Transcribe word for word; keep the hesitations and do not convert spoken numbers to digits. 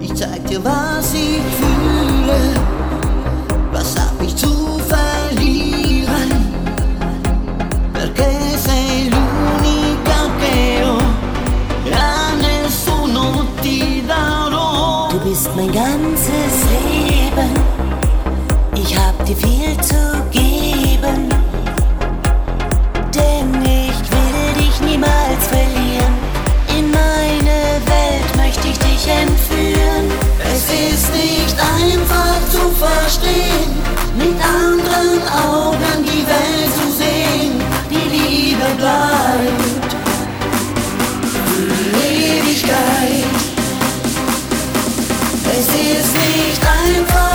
Ich zeig dir, was ich fühle, was hab ich zu verlieren. Perché sei l'unica che ho e a nessuno ti darò. Du bist mein ganzes Leben, ich hab dir viel zu geben, denn ich will dich niemals verlieren. In meine Welt möchte ich dich entführen. Es ist nicht einfach zu verstehen, mit anderen Augen die Welt zu sehen. Die Liebe bleibt für die Ewigkeit. Es ist nicht einfach